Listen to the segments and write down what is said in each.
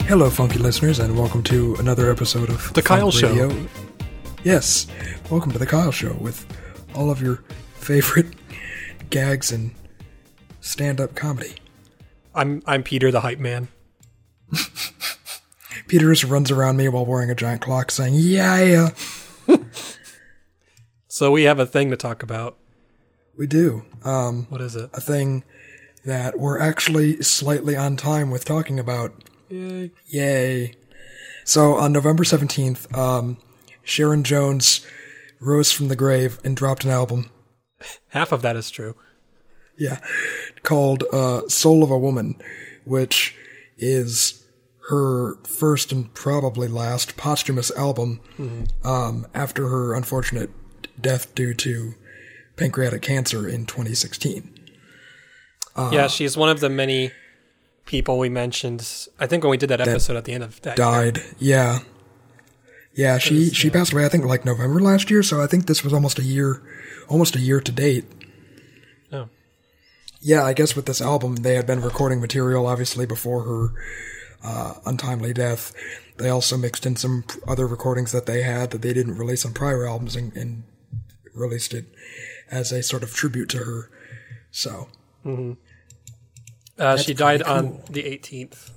Hello, funky listeners, and welcome to another episode of The Kyle Radio. Show. Yes, welcome to The Kyle Show with all of your favorite gags and stand-up comedy. I'm Peter, the hype man. Peter just runs around me while wearing a giant clock saying, yeah. So we have a thing to talk about. We do. What is it? A thing that we're actually slightly on time with talking about. Yay. Yay. So on November 17th, Sharon Jones rose from the grave and dropped an album. Half of that is true. Yeah. Called Soul of a Woman, which is her first and probably last posthumous album after her unfortunate death due to pancreatic cancer in 2016. Yeah, she's one of the many people we mentioned, I think when we did that episode at the end of that died. year. Yeah, she passed away, I think, like November last year, so I think this was almost a year to date. Oh. Yeah, I guess with this album, they had been recording material, obviously, before her untimely death. They also mixed in some other recordings that they had that they didn't release on prior albums and released it as a sort of tribute to her. So. Mm-hmm. She died on the 18th.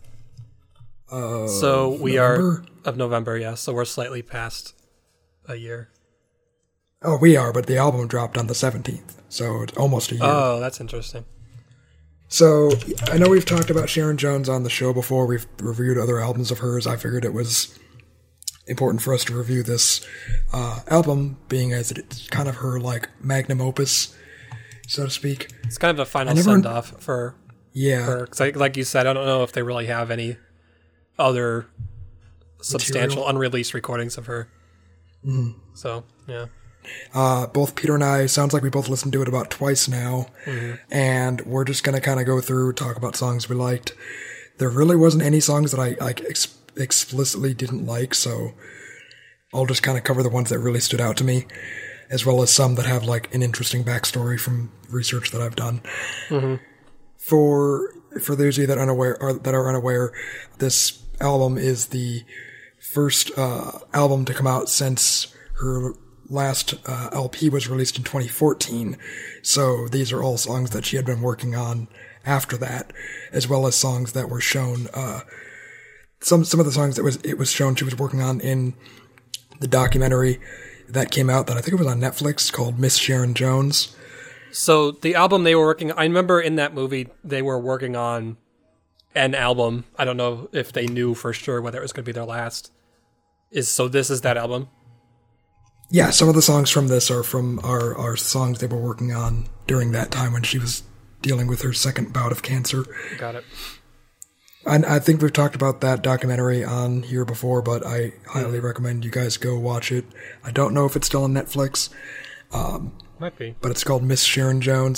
So we November? are of November, yeah. So we're slightly past a year. Oh, we are, but the album dropped on the 17th, so it's almost a year. Oh, that's interesting. So, I know we've talked about Sharon Jones on the show before. We've reviewed other albums of hers. I figured it was important for us to review this album, being as it's kind of her, like, magnum opus, so to speak. It's kind of a final send-off for her. 'Cause like you said, I don't know if they really have any other substantial unreleased recordings of her. Mm. So, yeah. Both Peter and I, sounds like we both listened to it about twice now, and we're just going to kind of go through, talk about songs we liked. There really wasn't any songs that I explicitly didn't like, so I'll just kind of cover the ones that really stood out to me, as well as some that have like an interesting backstory from research that I've done. Mm-hmm. For those of you that are unaware, this album is the first album to come out since her last LP was released in 2014. So these are all songs that she had been working on after that, as well as songs that were shown. Some of the songs that it was shown she was working on in the documentary that came out that I think it was on Netflix called Miss Sharon Jones. So the album they were working, I remember in that movie they were working on an album. I don't know if they knew for sure whether it was going to be their last. So this is that album? Yeah, some of the songs from this are from our songs they were working on during that time when she was dealing with her second bout of cancer. Got it. And I think we've talked about that documentary on here before, but I highly recommend you guys go watch it. I don't know if it's still on Netflix. Might be. But it's called Miss Sharon Jones.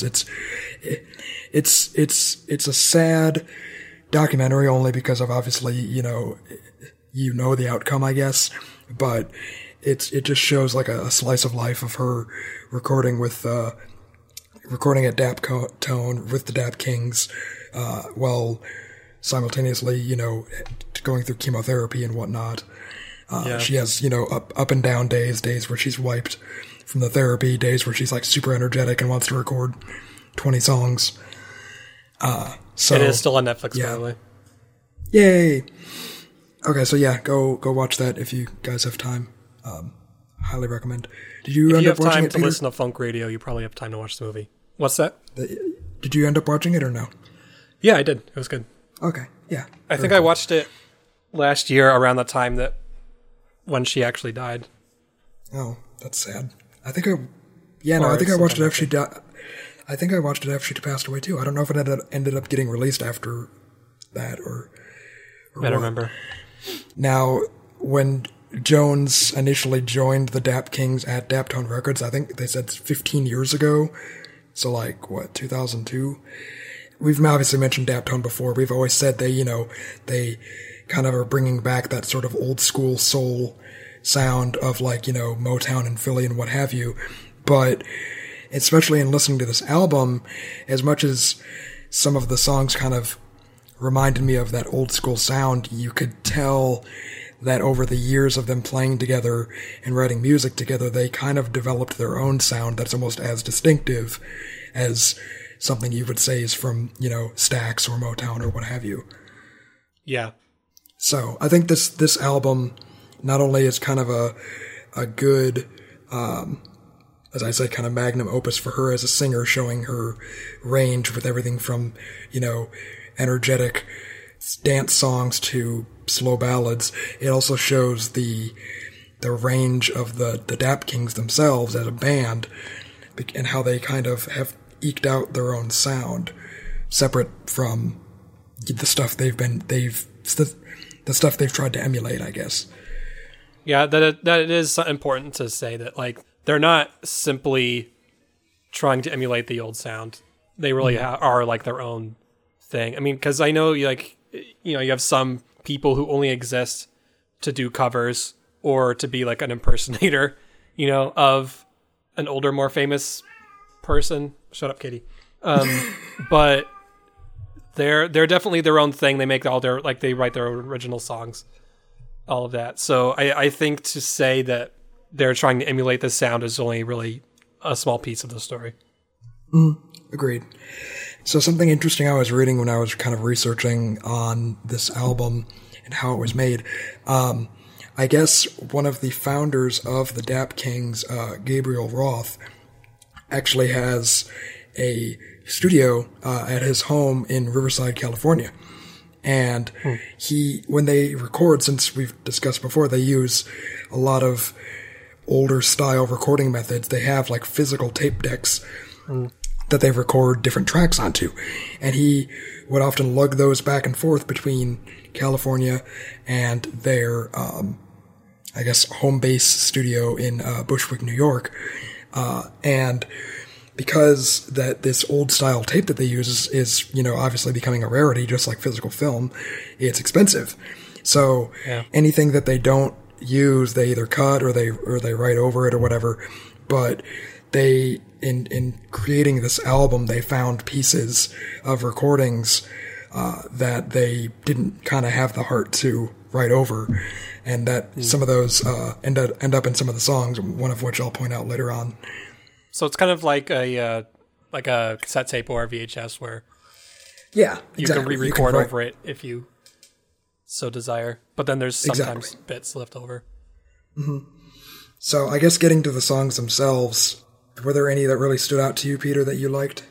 It's a sad documentary only because of obviously, you know the outcome, I guess, but it just shows like a slice of life of her recording at Daptone with the Dap Kings, while simultaneously, going through chemotherapy and whatnot. She has, up and down days where she's wiped from the therapy, days where she's like super energetic and wants to record 20 songs. So it is still on Netflix, yeah. by the way. Yay! Okay, so yeah, go watch that if you guys have time. Highly recommend. Did you end up watching it, Peter? If you have time to listen to funk radio, you probably have time to watch the movie. What's that? Did you end up watching it or no? Yeah, I did. It was good. Okay, yeah. I think I watched it last year around the time when she actually died. Oh, that's sad. I think I watched it after she died. I think I watched it after she passed away too. I don't know if it ended up getting released after that or I don't remember. Now, when Jones initially joined the Dap Kings at Daptone Records, I think they said 15 years ago. So like, 2002? We've obviously mentioned Daptone before. We've always said they kind of are bringing back that sort of old school soul sound of like, Motown and Philly and what have you. But especially in listening to this album, as much as some of the songs kind of reminded me of that old school sound. You could tell that over the years of them playing together and writing music together, they kind of developed their own sound that's almost as distinctive as something you would say is from, Stax or Motown or what have you. Yeah. So I think this album not only is kind of a good, as I say, kind of magnum opus for her as a singer, showing her range with everything from, energetic dance songs to slow ballads. It also shows the range of the Dap Kings themselves as a band and how they kind of have eked out their own sound separate from the stuff the stuff they've tried to emulate, I guess. Yeah, that it is important to say that, like, they're not simply trying to emulate the old sound. They really are like their own thing. I mean, because I know, you have some people who only exist to do covers or to be like an impersonator, of an older, more famous person. Shut up, Katie. But they're definitely their own thing. They make they write their own original songs, all of that. So I think to say that they're trying to emulate the sound is only really a small piece of the story. Agreed. So something interesting I was reading when I was kind of researching on this album and how it was made, I guess one of the founders of the Dap Kings, Gabriel Roth, actually has a studio at his home in Riverside, California. And when they record, since we've discussed before, they use a lot of older style recording methods. They have like physical tape decks that they record different tracks onto. And he would often lug those back and forth between California and their, home base studio in Bushwick, New York. And because this old style tape that they use is obviously becoming a rarity, just like physical film, it's expensive. So anything that they don't use, they either cut or they write over it or whatever. But they, in creating this album, they found pieces of recordings that they didn't kind of have the heart to write over, and that some of those end up in some of the songs, one of which I'll point out later on. So it's kind of like a cassette tape or a VHS where you can re-record over it if you so desire. But then there's sometimes bits left over. Mm-hmm. So I guess getting to the songs themselves, were there any that really stood out to you, Peter, that you liked?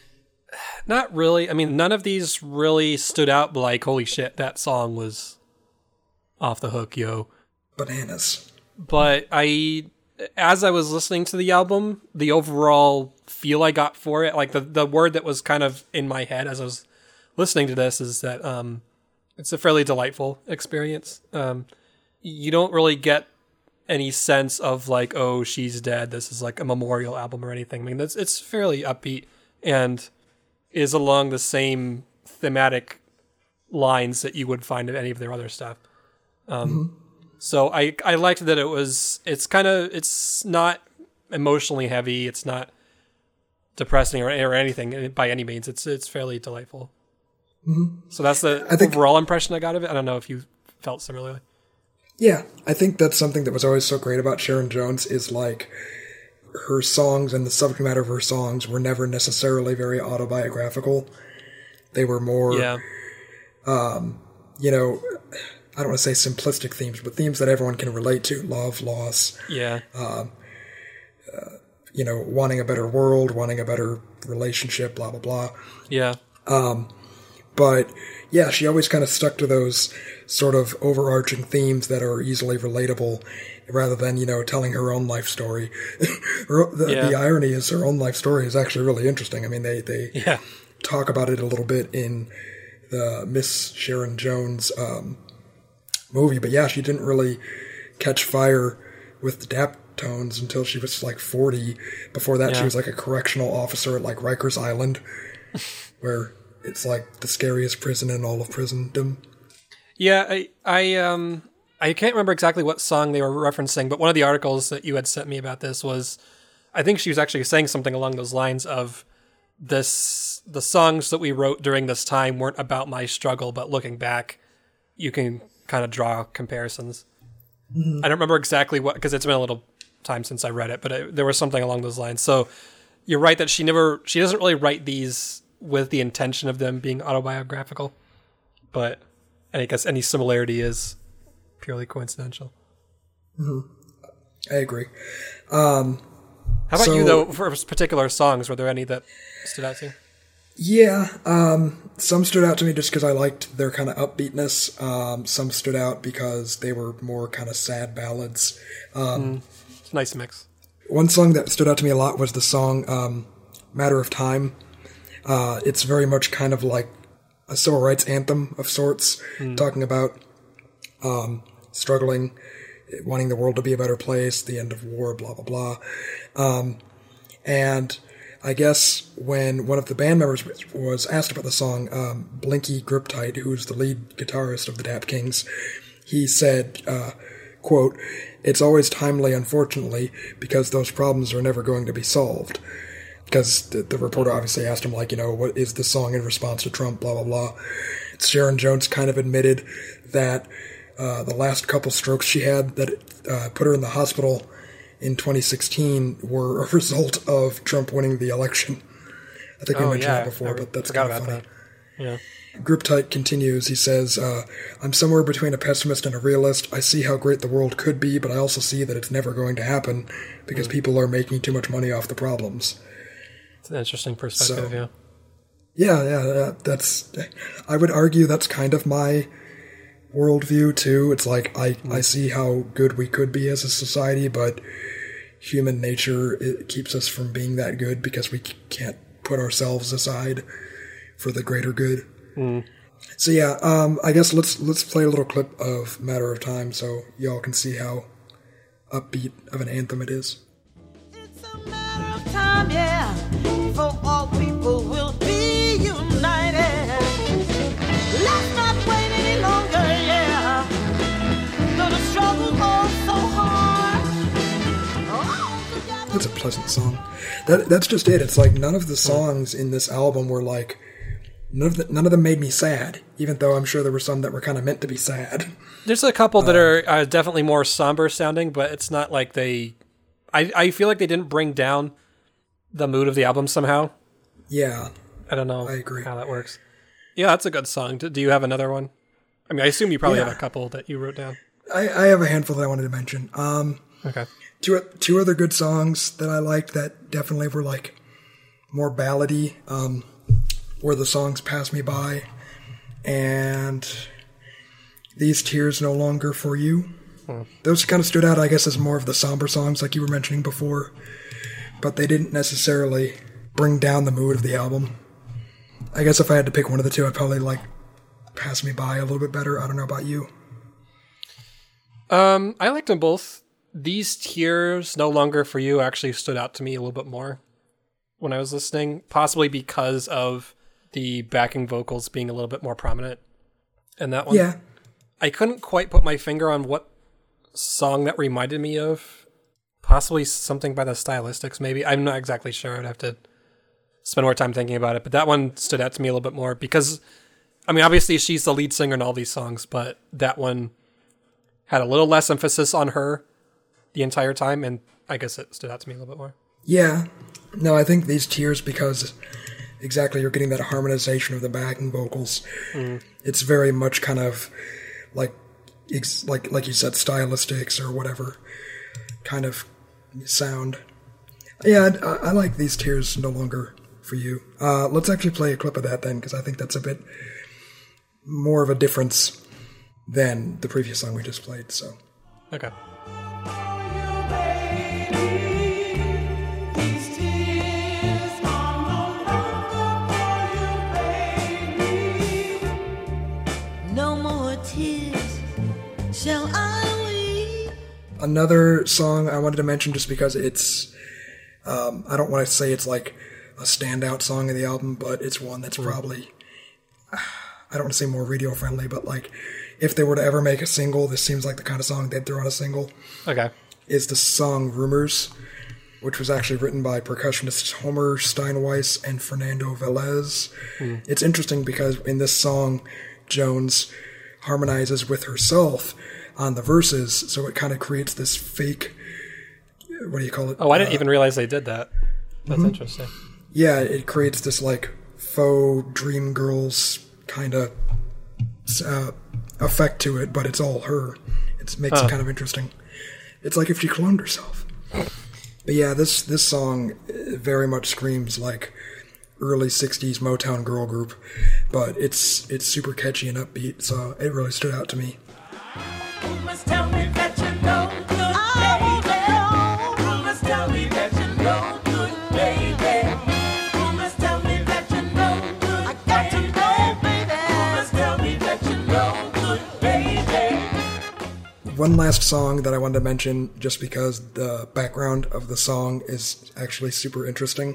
Not really. I mean, none of these really stood out like, holy shit, that song was off the hook, yo. Bananas. But as I was listening to the album, the overall feel I got for it, like the word that was kind of in my head as I was listening to this is that it's a fairly delightful experience. You don't really get any sense of like, oh, she's dead, this is like a memorial album or anything. I mean, it's fairly upbeat and is along the same thematic lines that you would find in any of their other stuff. So I liked that it's not emotionally heavy. It's not depressing or anything by any means. It's fairly delightful. Mm-hmm. So that's the overall impression I got of it. I don't know if you felt similarly. Yeah, I think that's something that was always so great about Sharon Jones is like her songs and the subject matter of her songs were never necessarily very autobiographical. They were more, I don't want to say simplistic themes, but themes that everyone can relate to. Love, loss. Yeah. Wanting a better world, wanting a better relationship, blah, blah, blah. Yeah. But yeah, she always kind of stuck to those sort of overarching themes that are easily relatable rather than, telling her own life story. The irony is her own life story is actually really interesting. I mean, they talk about it a little bit in the Miss Sharon Jones movie, but yeah, she didn't really catch fire with the Daptones until she was like 40. Before that, she was like a correctional officer at like Rikers Island, where it's like the scariest prison in all of prisondom. Yeah, I can't remember exactly what song they were referencing, but one of the articles that you had sent me about this was, I think she was actually saying something along those lines of the songs that we wrote during this time weren't about my struggle, but looking back, you can kind of draw comparisons. Mm-hmm. I don't remember exactly what, because it's been a little time since I read it, but there was something along those lines. So you're right that she doesn't really write these with the intention of them being autobiographical, but I guess any similarity is purely coincidental. Mm-hmm. I agree. How about you, though, for particular songs? Were there any that stood out to you? Yeah, some stood out to me just because I liked their kind of upbeatness. Some stood out because they were more kind of sad ballads. It's a nice mix. One song that stood out to me a lot was the song Matter of Time. It's very much kind of like a civil rights anthem of sorts, talking about struggling, wanting the world to be a better place, the end of war, blah, blah, blah. And I guess when one of the band members was asked about the song, Blinky Griptite, who's the lead guitarist of the Dap Kings, he said, quote, "It's always timely, unfortunately, because those problems are never going to be solved." Because the reporter obviously asked him, like, what is the song in response to Trump, blah, blah, blah. Sharon Jones kind of admitted that the last couple strokes she had that put her in the hospital in 2016 were a result of Trump winning the election. I think we mentioned that before, but that's kind of funny. Yeah. Griptite continues. He says, "I'm somewhere between a pessimist and a realist. I see how great the world could be, but I also see that it's never going to happen because people are making too much money off the problems." It's an interesting perspective, so, yeah. That's. I would argue that's kind of my worldview too. It's like I see how good we could be as a society, but human nature, it keeps us from being that good because we can't put ourselves aside for the greater good. So yeah, I guess let's play a little clip of Matter of Time so y'all can see how upbeat of an anthem it is. It's a matter of time, yeah, for all people will be united. Let's not wait any longer, yeah. Though the struggle goes so hard. That's a pleasant song. That's just it. It's like none of the songs in this album were like, none of them made me sad, even though I'm sure there were some that were kind of meant to be sad. There's a couple that are definitely more somber sounding, but it's not like they... I feel like they didn't bring down the mood of the album somehow. Yeah. I don't know I agree. how that works. Yeah, that's a good song. Do you have another one? I mean, I assume you probably have a couple that you wrote down. I have a handful that I wanted to mention. Okay. Two other good songs that I liked that definitely were like more ballady, were the songs Pass Me By and These Tears No Longer For You. Those kind of stood out, I guess, as more of the somber songs like you were mentioning before, but they didn't necessarily bring down the mood of the album. I guess if I had to pick one of the two, I'd probably like Pass Me By a little bit better. I don't know about you. I liked them both. These Tears No Longer For You actually stood out to me a little bit more when I was listening, possibly because of the backing vocals being a little bit more prominent in that one. Yeah. I couldn't quite put my finger on what song that reminded me of. Possibly something by the Stylistics, maybe. I'm not exactly sure. I'd have to spend more time thinking about it. But that one stood out to me a little bit more because, I mean, obviously she's the lead singer in all these songs, but that one had a little less emphasis on her the entire time, and I guess it stood out to me a little bit more. Yeah. No, I think These Tears, because exactly you're getting that harmonization of the backing vocals. It's very much kind of like you said, Stylistics or whatever kind of sound. Yeah, I like These Tears No Longer For You. Let's actually play a clip of that then, because I think that's a bit more of a difference than the previous song we just played. So, okay. Shall I weep? Another song I wanted to mention just because it's, I don't want to say it's like a standout song of the album, but it's one that's probably, I don't want to say more radio friendly, but like if they were to ever make a single, this seems like the kind of song they'd throw on a single. Okay. Is the song Rumors. which was actually written by percussionists Homer Steinweiss and Fernando Velez. It's interesting because in this song, Jones harmonizes with herself on the verses, so it kind of creates this fake, what do you call it? Oh, I didn't even realize they did that. That's interesting. Yeah, it creates this like faux Dream Girls kind of effect to it, but it's all her. It makes it kind of interesting. It's like if she cloned herself. But yeah, this song very much screams like early 60s Motown girl group, but it's super catchy and upbeat, so it really stood out to me. You must tell me that you know good, baby. You must tell me that you know good, baby. You must tell me that you know good, I got to know, baby. You must tell me that you know good, baby. One last song that I wanted to mention, just because the background of the song is actually super interesting,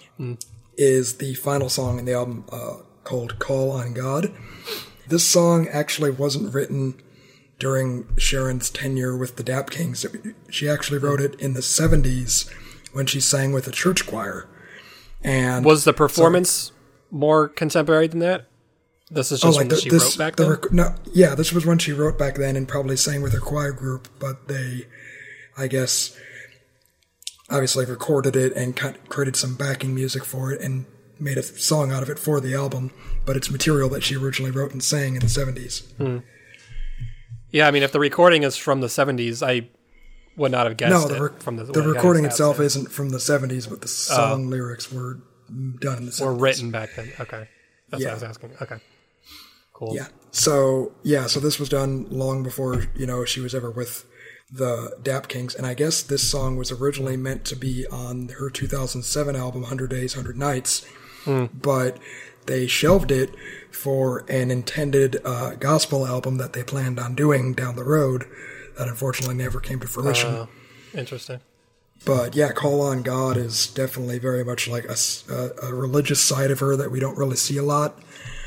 is the final song in the album called Call on God. This song actually wasn't written during Sharon's tenure with the Dap Kings. She actually wrote it in the 70s when she sang with a church choir. And was the performance more contemporary than that? This is just when she wrote back then? This was when she wrote back then and probably sang with her choir group, but they, I guess, obviously recorded it and created some backing music for it and made a song out of it for the album, but it's material that she originally wrote and sang in the 70s. Yeah, I mean, if the recording is from the 70s, I would not have guessed it from the recording itself isn't from the 70s, but the song lyrics were done in the 70s. Were written back then. Okay. That's what I was asking. Okay. Cool. Yeah. So this was done long before, she was ever with the Dap Kings, and I guess this song was originally meant to be on her 2007 album, 100 Days, 100 Nights, but they shelved it for an intended gospel album that they planned on doing down the road that unfortunately never came to fruition. Interesting. But yeah, Call on God is definitely very much like a religious side of her that we don't really see a lot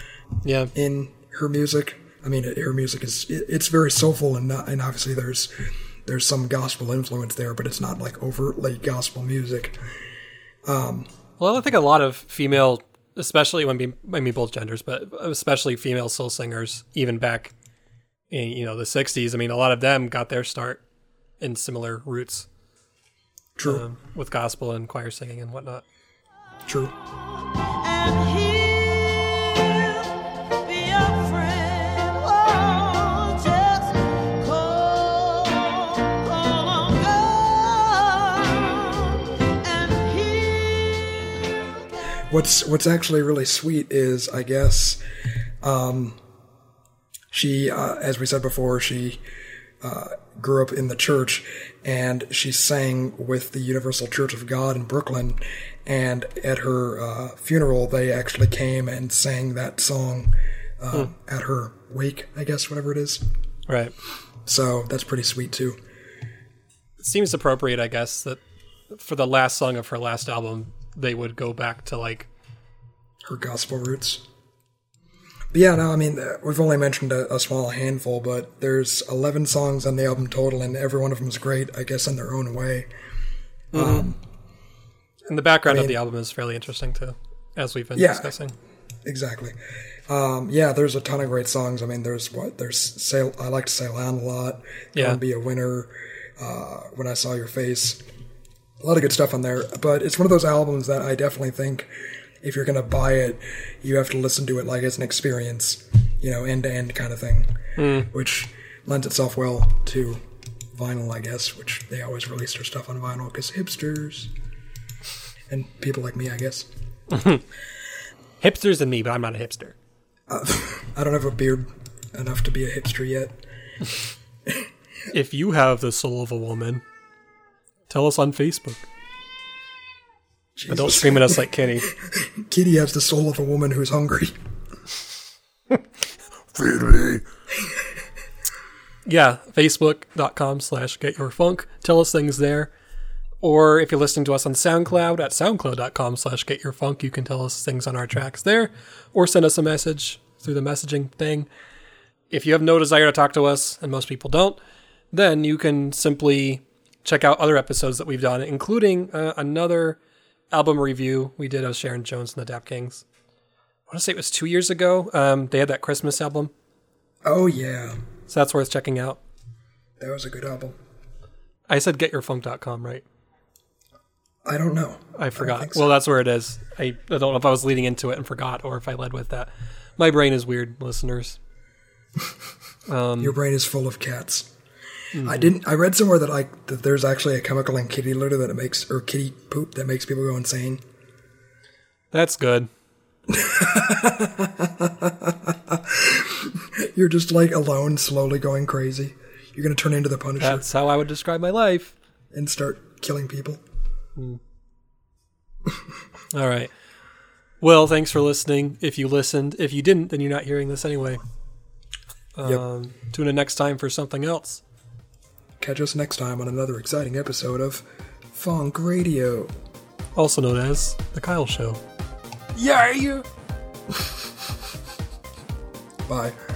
in her music. I mean, her music it's very soulful, and obviously there's some gospel influence there, but it's not like overtly gospel music. Well, I think a lot of female, especially both genders, but especially female soul singers, even back in the 60s, I mean, a lot of them got their start in similar roots. True. With gospel and choir singing and whatnot. True. And he'll be your friend. Oh, just call on God, and he'll. What's actually really sweet is, I guess, she, as we said before, she grew up in the church, and she sang with the Universal Church of God in Brooklyn, and at her funeral they actually came and sang that song at her wake, I guess, whatever it is. Right. So that's pretty sweet too. It seems appropriate, I guess, that for the last song of her last album they would go back to like her gospel roots. But yeah, no, I mean, we've only mentioned a small handful, but there's 11 songs on the album total, and every one of them is great, I guess, in their own way. And the background of the album is fairly interesting, too, as we've been discussing. Exactly. There's a ton of great songs. I mean, I like to Sail On a lot. Gonna Be a Winner, When I Saw Your Face. A lot of good stuff on there, but it's one of those albums that I definitely think if you're going to buy it, you have to listen to it like as an experience, end-to-end kind of thing, which lends itself well to vinyl, I guess, which they always release their stuff on vinyl because hipsters and people like me, I guess. Hipsters and me, but I'm not a hipster. I don't have a beard enough to be a hipster yet. If you have the soul of a woman, tell us on Facebook. But don't scream at us like Kitty. Kitty has the soul of a woman who's hungry. Feed me. Yeah, facebook.com/getyourfunk. Tell us things there. Or if you're listening to us on SoundCloud, at soundcloud.com/getyourfunk, you can tell us things on our tracks there. Or send us a message through the messaging thing. If you have no desire to talk to us, and most people don't, then you can simply check out other episodes that we've done, including another album review we did of Sharon Jones and the Dap Kings. I want to say it was 2 years ago. They had that Christmas album. Oh, yeah. So that's worth checking out. That was a good album. I said getyourfunk.com, right? I don't know. I forgot. think so. Well, that's where it is. I don't know if I was leading into it and forgot or if I led with that. My brain is weird, listeners. Your brain is full of cats. I read somewhere that there's actually a chemical in kitty litter that it makes, or kitty poop that makes people go insane. That's good. You're just like alone, slowly going crazy. You're going to turn into the Punisher That's how I would describe my life. and start killing people. All right. Well, thanks for listening. If you listened, if you didn't, then you're not hearing this anyway. Tune in next time for something else. Catch us next time on another exciting episode of Funk Radio. Also known as The Kyle Show. Yeah! Bye.